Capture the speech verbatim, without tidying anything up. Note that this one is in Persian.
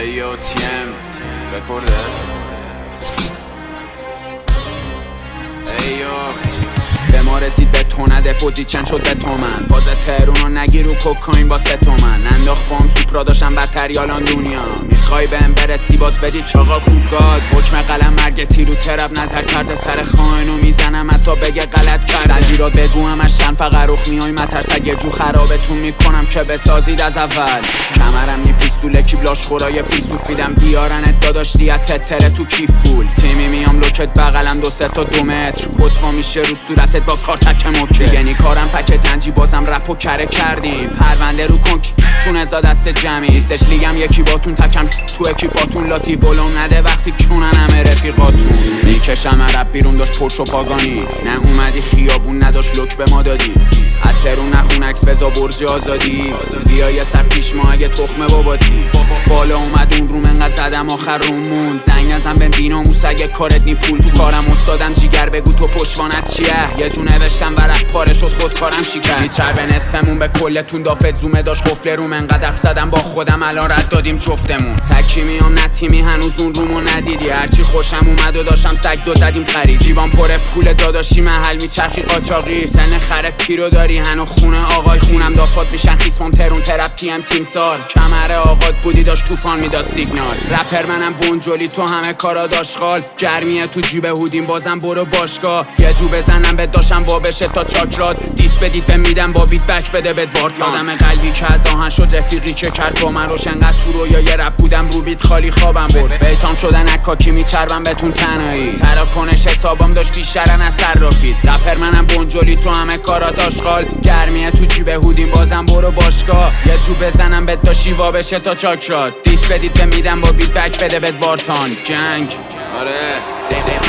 ایو تیم بکرده ایو به ما رسید به تو نده پوزیچن شد به تو من باز تهرونو نگیر رو کوکاین با سه تومن انداخت فام سوپرا داشتم بدتر یالان دنیا میخوای بهم برسی باز بدی چاقا خوب گاز حکم قلم مرگ تیرو تراب نظر کرده سر خائنو میزنم حتی بگه غلط کرده زنجیرات بگو همش چند فقروخ میای مترسگ یه جو خرابتون میکنم که بسازید از اول کمرم نی پیستول کیبلاش خورای فیلسوفیدم بیارنت داداش دیت تتره تو کیف فول تیمی میام لوکت بغلم دو سه تا دو متر کسوا میشه رو صورتت با کار تک موکه یعنی کارم پک تنجی بازم رپو کره کردیم پرونده رو کنک تون ازا دست جمعی سش لیگم یکی باتون تکم تو اکیپاتون لاتی ولو نده وقتی کنن همه رفیقاتون میکشم عرب بیرون داشت پرش و پاگانی نه اومدی خیابون نداشت لوک به ما دادی اترون نخون عکس بزا برج آزادی بیا یه سر پیش ما اگه تخمه باباتی بالا اومد اون روم انقدر زدم آخر رومون زنگ نزن به بیناموس اگه کارت نی پول تو کارم استادم جیگر بگو تو پشوانت چیه یه جو نوشتم ورق پاره شد خود کارم شکر میچر به نصفمون به کلتون دافت زومه داشت قفل روم انقدر اف زدم با خودم الان رد دادیم جفتمون تکی میام نتیمی هنوز اون رومو ندیدی هرچی خوشم اومد و داشتم سگ دو زدیم خرید جیبان پر پول داداشی محل میچرخی قاچاقی سن خره پیرو داری هنو خونه آقای خونم دافات میشن خیسمان ترون ترپی هم تیم سال کمره آقاد بودی داشت طوفان میداد سیگنال رپر منم بونجولی تو همه کارا داشغال گرمیه تو جیب هودیم بازم برو باشگاه یه جو بزنم به داشم وا بشه تا چاکرات دیس بدید به میدم با بیت بک بده بد وارد یادم قلبی که از آهن شد رفیقی که کرد با من روش انقدر تو رو یا یه رپ بودم رو بیت خالی خوابم برد بیتام شدن اکاکی میچربم بهتون تنهایی تراکنش حسابم داشت بیشترن از صرافید رپر منم بونجولی تو همه کارا داشغال گرمیه تو جیب هودیم بازم برو باشگاه یه جو بزنم بد داشی وا بشه تا چاکرات دیس بدید به میدم با بیت بک بده بد وارتان جنگ آره